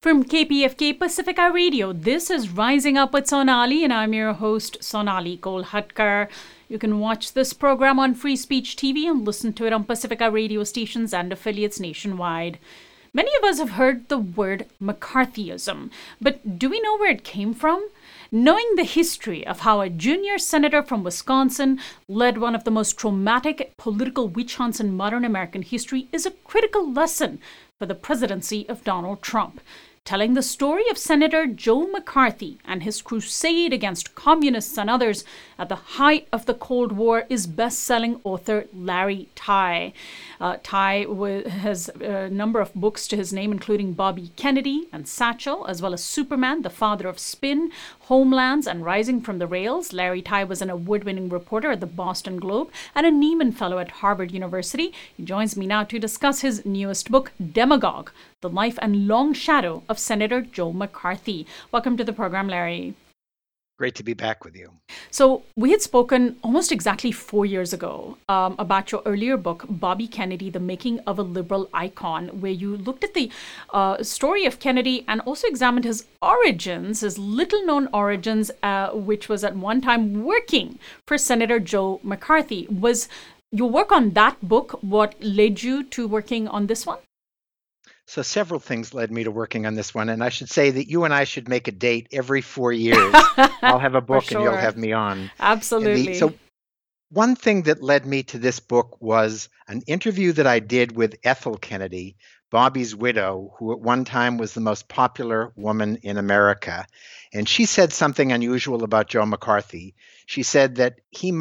From KPFK Pacifica Radio, this is Rising Up with Sonali, and I'm your host, Sonali Kolhatkar. You can watch this program on Free Speech TV and listen to it on Pacifica radio stations and affiliates nationwide. Many of us have heard the word McCarthyism, but do we know where it came from? Knowing the history of how a junior senator from Wisconsin led one of the most traumatic political witch hunts in modern American history is a critical lesson for the presidency of Donald Trump. Telling the story of Senator Joe McCarthy and his crusade against communists and others at the height of the Cold War is best-selling author Larry Tye. Tye has a number of books to his name, including Bobby Kennedy and Satchel, as well as Superman, the Father of Spin, Homelands, and Rising from the Rails. Larry Tye was an award-winning reporter at the Boston Globe and a Nieman Fellow at Harvard University. He joins me now to discuss his newest book, Demagogue: The Life and Long Shadow of Senator Joe McCarthy. Welcome to the program, Larry. Great to be back with you. So we had spoken almost exactly 4 years ago about your earlier book, Bobby Kennedy, The Making of a Liberal Icon, where you looked at the story of Kennedy and also examined his origins, his little-known origins, which was at one time working for Senator Joe McCarthy. Was your work on that book what led you to working on this one? So several things led me to working on this one, and I should say that you and I should make a date every 4 years. I'll have a book and you'll have me on. Absolutely. So one thing that led me to this book was an interview that I did with Ethel Kennedy, Bobby's widow, who at one time was the most popular woman in America. And she said something unusual about Joe McCarthy. She said that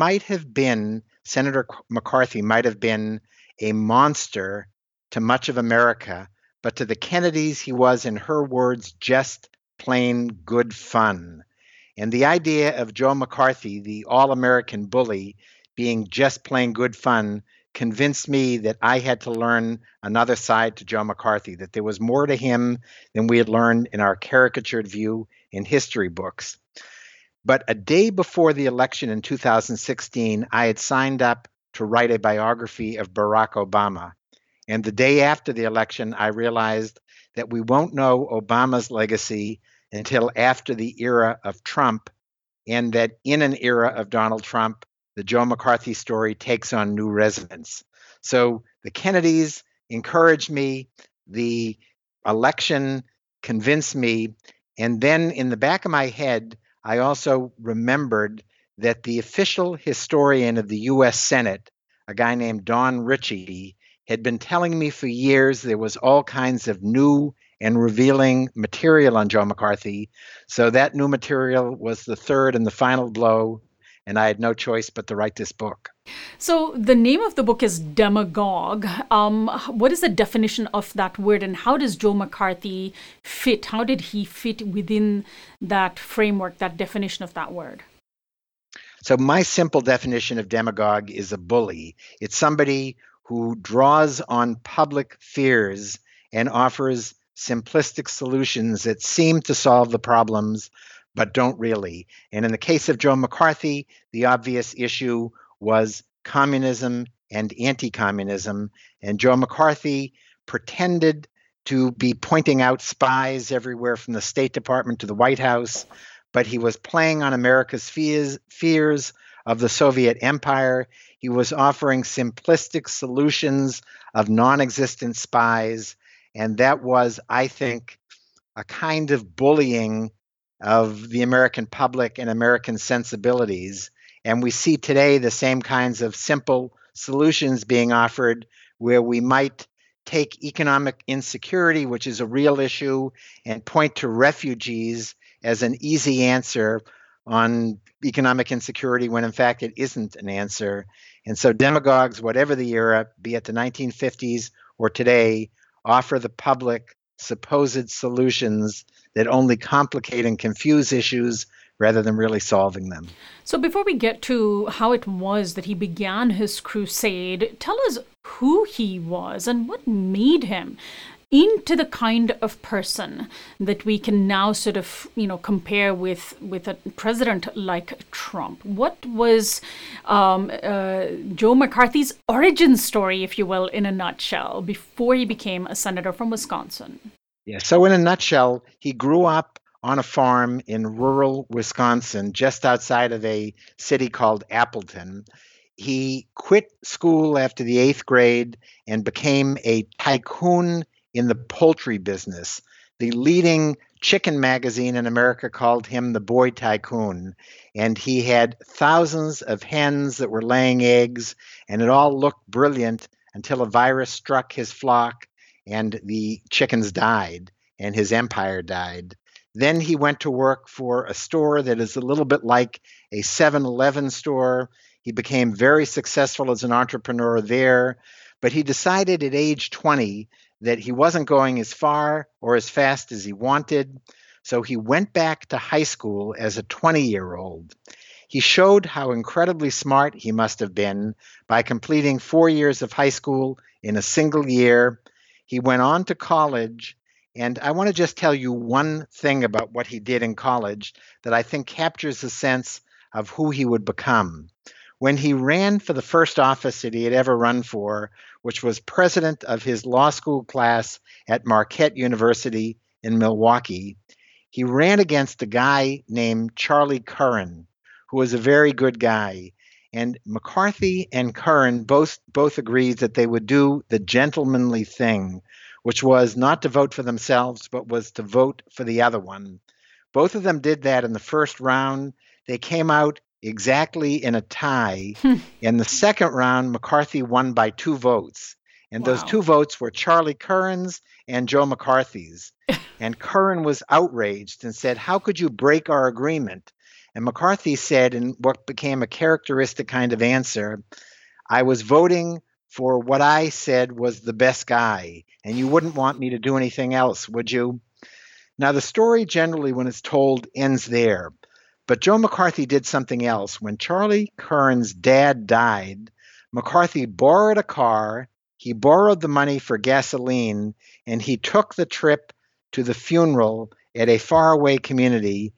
Senator McCarthy might have been a monster to much of America, but to the Kennedys, he was, in her words, just plain good fun. And the idea of Joe McCarthy, the all-American bully, being just plain good fun convinced me that I had to learn another side to Joe McCarthy, that there was more to him than we had learned in our caricatured view in history books. But a day before the election in 2016, I had signed up to write a biography of Barack Obama. And the day after the election, I realized that we won't know Obama's legacy until after the era of Trump, and that in an era of Donald Trump, the Joe McCarthy story takes on new resonance. So the Kennedys encouraged me, the election convinced me, and then in the back of my head, I also remembered that the official historian of the U.S. Senate, a guy named Don Ritchie, had been telling me for years there was all kinds of new and revealing material on Joe McCarthy. So that new material was the third and the final blow, and I had no choice but to write this book. So the name of the book is Demagogue. What is the definition of that word, and how does Joe McCarthy fit? How did he fit within that framework, that definition of that word? So my simple definition of demagogue is a bully. It's somebody who draws on public fears and offers simplistic solutions that seem to solve the problems, but don't really. And in the case of Joe McCarthy, the obvious issue was communism and anti-communism. And Joe McCarthy pretended to be pointing out spies everywhere from the State Department to the White House, but he was playing on America's fears of the Soviet Empire. He was offering simplistic solutions of non-existent spies, and that was, I think, a kind of bullying of the American public and American sensibilities. And we see today the same kinds of simple solutions being offered, where we might take economic insecurity, which is a real issue, and point to refugees as an easy answer on economic insecurity, when in fact it isn't an answer. And so demagogues, whatever the era, be it the 1950s or today, offer the public supposed solutions that only complicate and confuse issues rather than really solving them. So before we get to how it was that he began his crusade, tell us who he was and what made him into the kind of person that we can now sort of, compare with a president like Trump. What was Joe McCarthy's origin story, if you will, in a nutshell, before he became a senator from Wisconsin? Yeah. So, in a nutshell, he grew up on a farm in rural Wisconsin, just outside of a city called Appleton. He quit school after the eighth grade and became a tycoon in the poultry business. The leading chicken magazine in America called him the Boy Tycoon. And he had thousands of hens that were laying eggs, and it all looked brilliant until a virus struck his flock and the chickens died and his empire died. Then he went to work for a store that is a little bit like a 7-Eleven store. He became very successful as an entrepreneur there, but he decided at age 20 that he wasn't going as far or as fast as he wanted. So he went back to high school as a 20-year-old. He showed how incredibly smart he must have been by completing 4 years of high school in a single year. He went on to college, and I want to just tell you one thing about what he did in college that I think captures the sense of who he would become. When he ran for the first office that he had ever run for, which was president of his law school class at Marquette University in Milwaukee, he ran against a guy named Charlie Curran, who was a very good guy. And McCarthy and Curran both agreed that they would do the gentlemanly thing, which was not to vote for themselves, but was to vote for the other one. Both of them did that in the first round. They came out exactly in a tie. In the second round, McCarthy won by 2 votes. And those Wow. 2 votes were Charlie Curran's and Joe McCarthy's. And Curran was outraged and said, "How could you break our agreement?" And McCarthy said, in what became a characteristic kind of answer, "I was voting for what I said was the best guy, and you wouldn't want me to do anything else, would you?" Now, the story generally, when it's told, ends there. But Joe McCarthy did something else. When Charlie Curran's dad died, McCarthy borrowed a car, he borrowed the money for gasoline, and he took the trip to the funeral at a faraway community.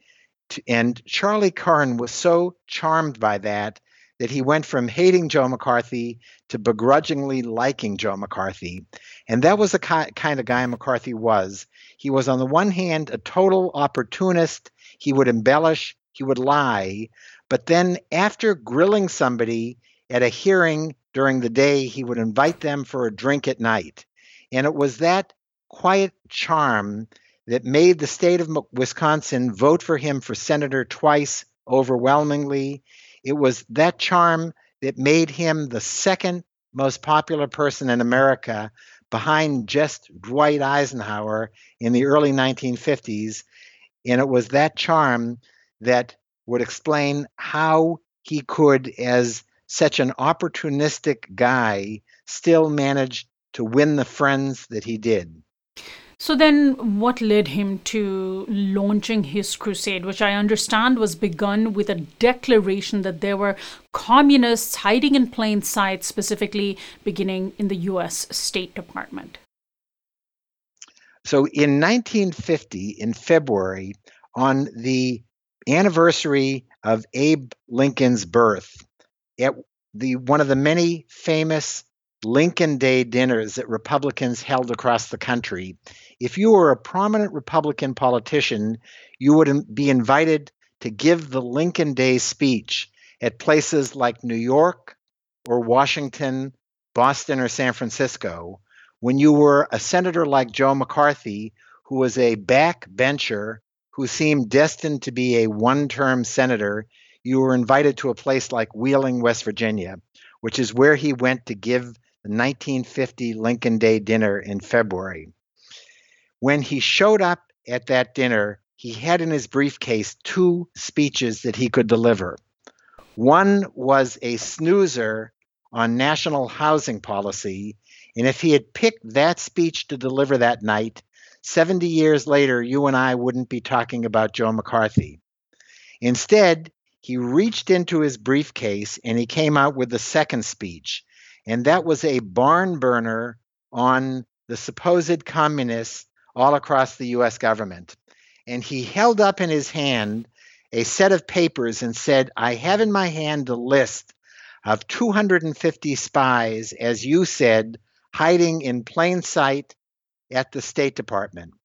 And Charlie Curran was so charmed by that he went from hating Joe McCarthy to begrudgingly liking Joe McCarthy. And that was the kind of guy McCarthy was. He was, on the one hand, a total opportunist. He would embellish, he would lie. But then, after grilling somebody at a hearing during the day, he would invite them for a drink at night. And it was that quiet charm that made the state of Wisconsin vote for him for senator twice overwhelmingly. It was that charm that made him the second most popular person in America, behind just Dwight Eisenhower in the early 1950s. And it was that charm that would explain how he could, as such an opportunistic guy, still manage to win the friends that he did. So then, what led him to launching his crusade, which I understand was begun with a declaration that there were communists hiding in plain sight, specifically beginning in the US State Department? So in 1950, in February, on the anniversary of Abe Lincoln's birth, at one of the many famous Lincoln Day dinners that Republicans held across the country, if you were a prominent Republican politician, you would be invited to give the Lincoln Day speech at places like New York or Washington, Boston, or San Francisco. When you were a senator like Joe McCarthy, who was a backbencher who seemed destined to be a one-term senator, you were invited to a place like Wheeling, West Virginia, which is where he went to give the 1950 Lincoln Day dinner in February. When he showed up at that dinner, he had in his briefcase 2 speeches that he could deliver. One was a snoozer on national housing policy, and if he had picked that speech to deliver that night, 70 years later, you and I wouldn't be talking about Joe McCarthy. Instead, he reached into his briefcase and he came out with the second speech, and that was a barn burner on the supposed communists all across the US government. And he held up in his hand a set of papers and said, "I have in my hand a list of 250 spies, as you said, hiding in plain sight at the State Department."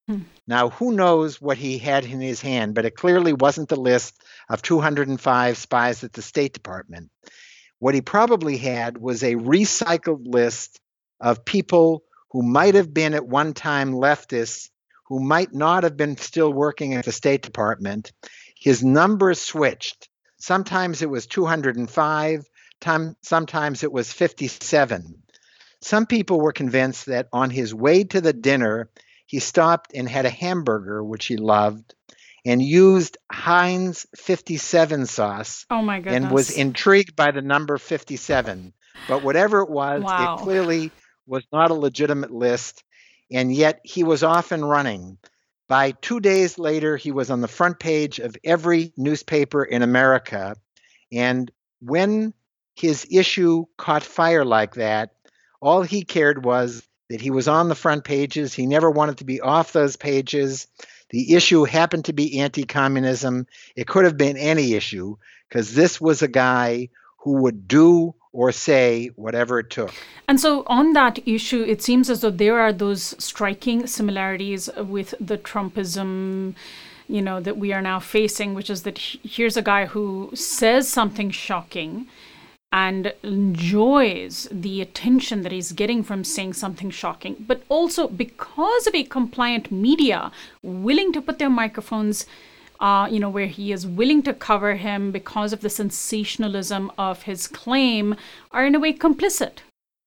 Now, who knows what he had in his hand, but it clearly wasn't the list of 205 spies at the State Department. What he probably had was a recycled list of people who might have been at one time leftists, who might not have been still working at the State Department. His numbers switched. Sometimes it was 205, sometimes it was 57. Some people were convinced that on his way to the dinner, he stopped and had a hamburger, which he loved, and used Heinz 57 sauce Oh my and was goodness. intrigued by the number 57. But whatever it was, it Wow. clearly was not a legitimate list, and yet he was off and running. By 2 days later, he was on the front page of every newspaper in America. And when his issue caught fire like that, all he cared was that he was on the front pages. He never wanted to be off those pages. The issue happened to be anti-communism. It could have been any issue because this was a guy who would do or say whatever it took. And so, on that issue, it seems as though there are those striking similarities with the Trumpism, that we are now facing, which is that here's a guy who says something shocking and enjoys the attention that he's getting from saying something shocking, but also because of a compliant media willing to put their microphones where he is willing to cover him because of the sensationalism of his claim, are in a way complicit.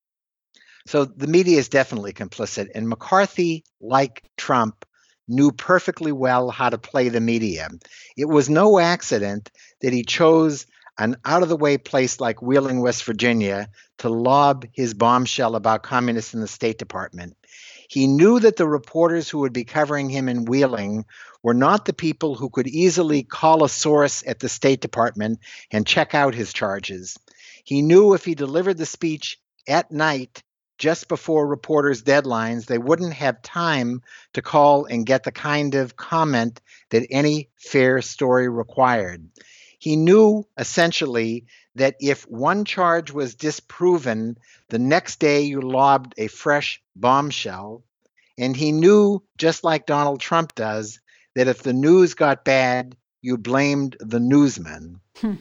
So the media is definitely complicit. And McCarthy, like Trump, knew perfectly well how to play the media. It was no accident that he chose an out-of-the-way place like Wheeling, West Virginia, to lob his bombshell about communists in the State Department. He knew that the reporters who would be covering him in Wheeling were not the people who could easily call a source at the State Department and check out his charges. He knew if he delivered the speech at night, just before reporters' deadlines, they wouldn't have time to call and get the kind of comment that any fair story required. He knew essentially that if one charge was disproven, the next day you lobbed a fresh bombshell. And he knew, just like Donald Trump does, that if the news got bad, you blamed the newsman.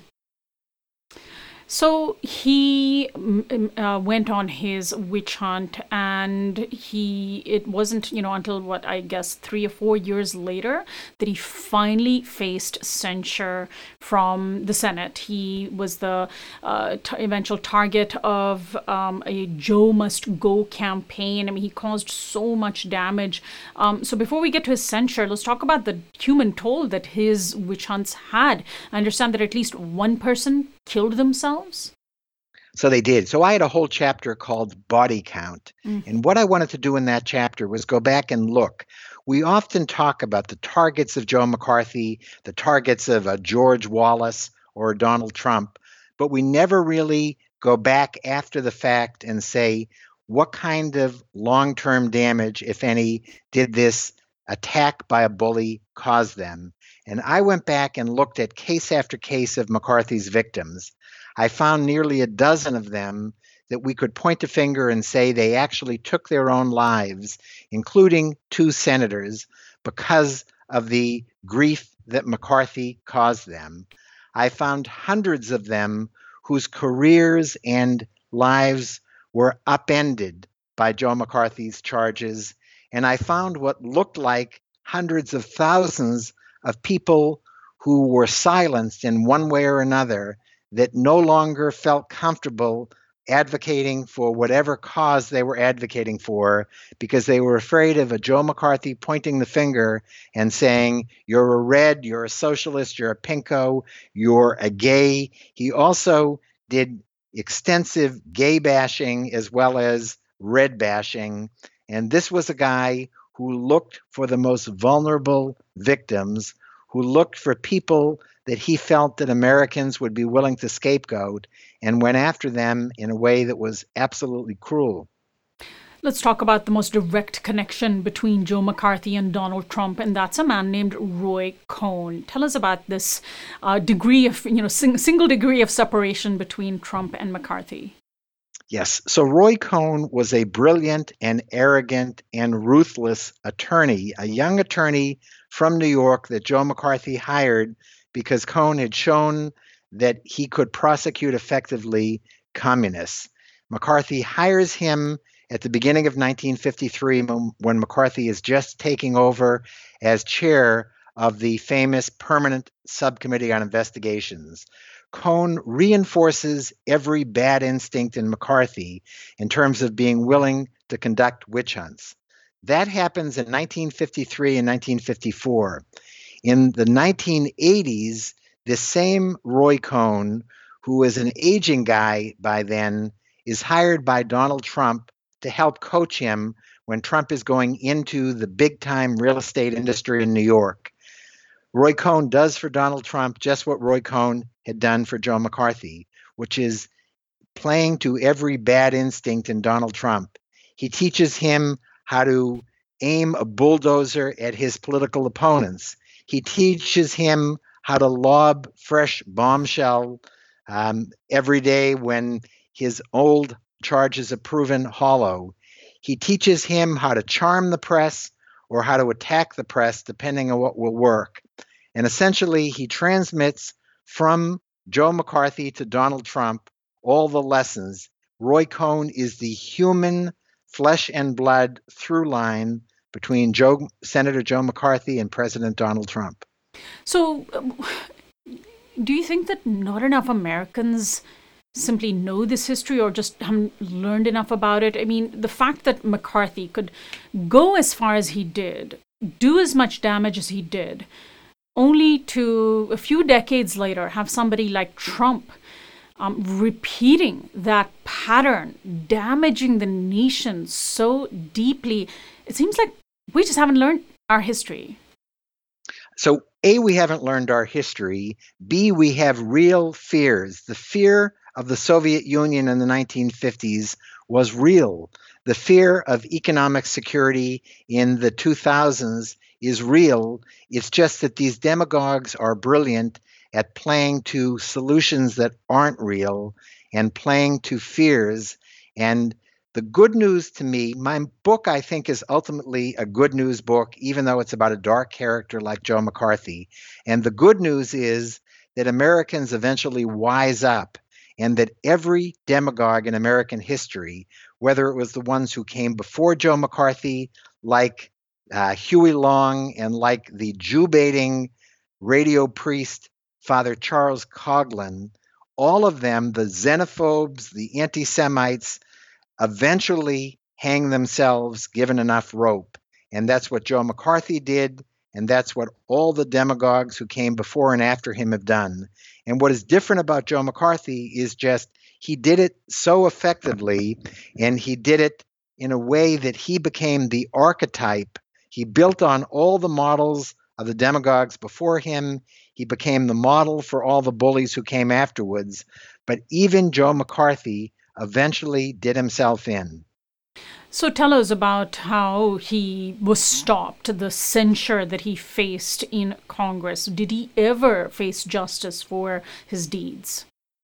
So he went on his witch hunt, and it wasn't, until what I guess 3 or 4 years later that he finally faced censure from the Senate. He was the eventual target of a Joe Must Go campaign. I mean, he caused so much damage. So before we get to his censure, let's talk about the human toll that his witch hunts had. I understand that at least one person killed themselves? So they did. So I had a whole chapter called Body Count. And what I wanted to do in that chapter was go back and look. We often talk about the targets of Joe McCarthy, the targets of George Wallace or Donald Trump, but we never really go back after the fact and say, what kind of long-term damage, if any, did this attack by a bully cause them? And I went back and looked at case after case of McCarthy's victims. I found nearly a dozen of them that we could point a finger and say they actually took their own lives, including 2 senators, because of the grief that McCarthy caused them. I found hundreds of them whose careers and lives were upended by Joe McCarthy's charges. And I found what looked like hundreds of thousands of people who were silenced in one way or another, that no longer felt comfortable advocating for whatever cause they were advocating for because they were afraid of a Joe McCarthy pointing the finger and saying, you're a red, you're a socialist, you're a pinko, you're a gay. He also did extensive gay bashing as well as red bashing. And this was a guy who looked for the most vulnerable victims, who looked for people that he felt that Americans would be willing to scapegoat, and went after them in a way that was absolutely cruel. Let's talk about the most direct connection between Joe McCarthy and Donald Trump, and that's a man named Roy Cohn. Tell us about this degree of, single degree of separation between Trump and McCarthy. Yes. So Roy Cohn was a brilliant and arrogant and ruthless attorney, a young attorney from New York that Joe McCarthy hired because Cohn had shown that he could prosecute effectively communists. McCarthy hires him at the beginning of 1953 when McCarthy is just taking over as chair of the famous Permanent Subcommittee on Investigations. Cohn reinforces every bad instinct in McCarthy in terms of being willing to conduct witch hunts. That happens in 1953 and 1954. In the 1980s, this same Roy Cohn, who is an aging guy by then, is hired by Donald Trump to help coach him when Trump is going into the big time real estate industry in New York. Roy Cohn does for Donald Trump just what Roy Cohn had done for Joe McCarthy, which is playing to every bad instinct in Donald Trump. He teaches him how to aim a bulldozer at his political opponents. He teaches him how to lob fresh bombshell every day when his old charges are proven hollow. He teaches him how to charm the press or how to attack the press, depending on what will work. And essentially, he transmits from Joe McCarthy to Donald Trump all the lessons. Roy Cohn is the human flesh and blood through line between Senator Joe McCarthy and President Donald Trump. So, do you think that not enough Americans simply know this history or just haven't learned enough about it? I mean, the fact that McCarthy could go as far as he did, do as much damage as he did, only to a few decades later have somebody like Trump repeating that pattern, damaging the nation so deeply. It seems like we just haven't learned our history. So, A, we haven't learned our history. B, we have real fears. The fear of the Soviet Union in the 1950s was real. The fear of economic security in the 2000s is real. It's just that these demagogues are brilliant at playing to solutions that aren't real and playing to fears. And the good news to me, my book, I think, is ultimately a good news book, even though it's about a dark character like Joe McCarthy. And the good news is that Americans eventually wise up and that every demagogue in American history, whether it was the ones who came before Joe McCarthy, like Huey Long and like the Jew-baiting radio priest, Father Charles Coughlin, all of them, the xenophobes, the anti-Semites, eventually hang themselves given enough rope. And that's what Joe McCarthy did, and that's what all the demagogues who came before and after him have done. And what is different about Joe McCarthy is just he did it so effectively, and he did it in a way that he became the archetype. He built on all the models of the demagogues before him. He became the model for all the bullies who came afterwards. But even Joe McCarthy eventually did himself in. So tell us about how he was stopped, the censure that he faced in Congress. Did he ever face justice for his deeds?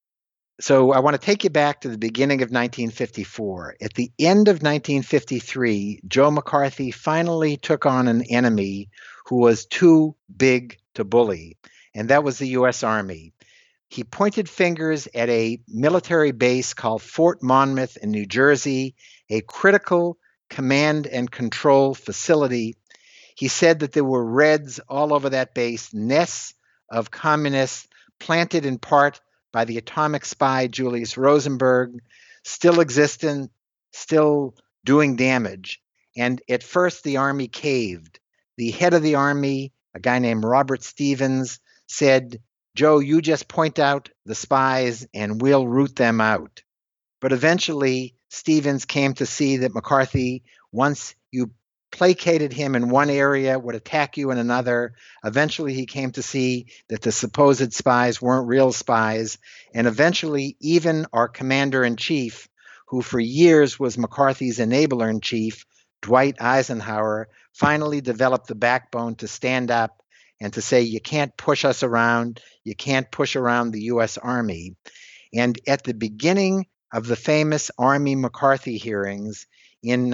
So I want to take you back to the beginning of 1954. At the end of 1953, Joe McCarthy finally took on an enemy who was too big to bully, and that was the U.S. Army. He pointed fingers at a military base called Fort Monmouth in New Jersey, a critical command and control facility. He said that there were Reds all over that base, nests of communists planted in part by the atomic spy Julius Rosenberg, still existent, still doing damage. And at first, the Army caved. The head of the Army, a guy named Robert Stevens, said, "Joe, you just point out the spies and we'll root them out." But eventually, Stevens came to see that McCarthy, once you placated him in one area, would attack you in another. Eventually, he came to see that the supposed spies weren't real spies. And eventually, even our commander-in-chief, who for years was McCarthy's enabler-in-chief, Dwight Eisenhower, finally developed the backbone to stand up and to say, you can't push us around, you can't push around the U.S. Army. And at the beginning of the famous Army McCarthy hearings in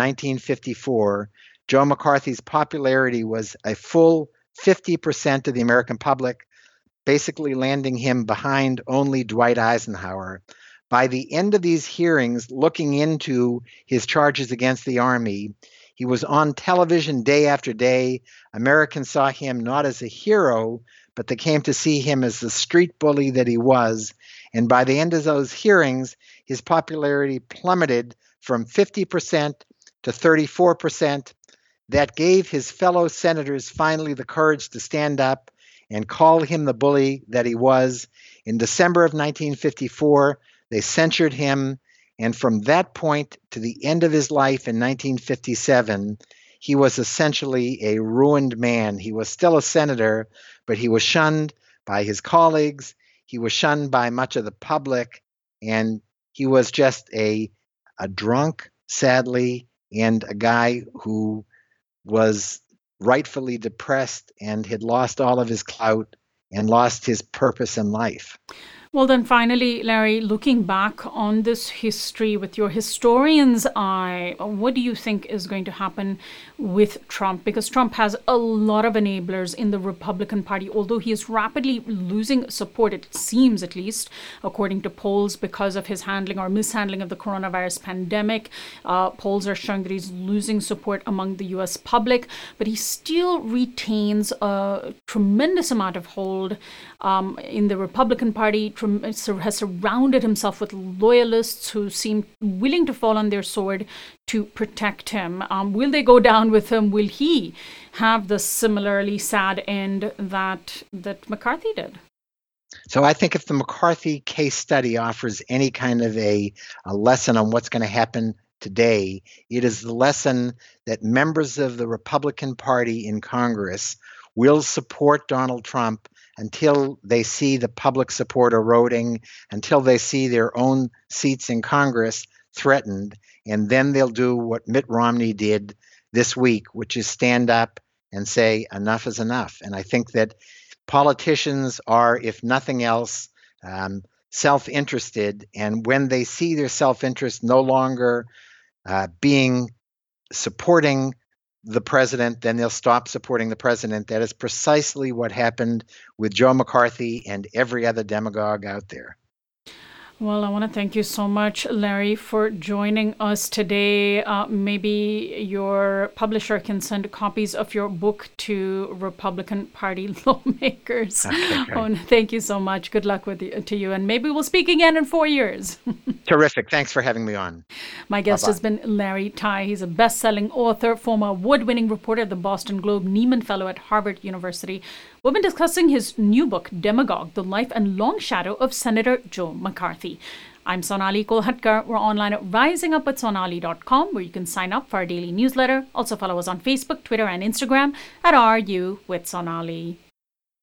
1954, Joe McCarthy's popularity was a full 50% of the American public, basically landing him behind only Dwight Eisenhower. By the end of these hearings, looking into his charges against the Army, he was on television day after day. Americans saw him not as a hero, but they came to see him as the street bully that he was. And by the end of those hearings, his popularity plummeted from 50% to 34%. That gave his fellow senators finally the courage to stand up and call him the bully that he was. In December of 1954, they censured him, and from that point to the end of his life in 1957, he was essentially a ruined man. He was still a senator, but he was shunned by his colleagues. He was shunned by much of the public, and he was just a drunk, sadly, and a guy who was rightfully depressed and had lost all of his clout and lost his purpose in life. Well, then finally, Larry, looking back on this history with your historian's eye, what do you think is going to happen with Trump? Because Trump has a lot of enablers in the Republican Party, although he is rapidly losing support, it seems at least, according to polls, because of his handling or mishandling of the coronavirus pandemic. Polls are showing that he's losing support among the U.S. public, but he still retains a tremendous amount of hold in the Republican Party, has surrounded himself with loyalists who seem willing to fall on their sword to protect him. Will they go down with him? Will he have the similarly sad end that McCarthy did? So I think if the McCarthy case study offers any kind of a lesson on what's going to happen today, it is the lesson that members of the Republican Party in Congress will support Donald Trump until they see the public support eroding, until they see their own seats in Congress threatened, and then they'll do what Mitt Romney did this week, which is stand up and say enough is enough. And I think that politicians are, if nothing else, self-interested, and when they see their self-interest no longer being supporting the president, then they'll stop supporting the president. That is precisely what happened with Joe McCarthy and every other demagogue out there. Well, I want to thank you so much, Larry, for joining us today. Maybe your publisher can send copies of your book to Republican Party lawmakers. Okay, thank you so much. Good luck to you. And maybe we'll speak again in 4 years. Terrific. Thanks for having me on. My guest has been Larry Tye. He's a best-selling author, former award-winning reporter at the Boston Globe, Nieman Fellow at Harvard University. We've been discussing his new book, Demagogue, The Life and Long Shadow of Senator Joe McCarthy. I'm Sonali Kolhatkar. We're online at risingupwithsonali.com, where you can sign up for our daily newsletter. Also follow us on Facebook, Twitter, and Instagram at RU with Sonali.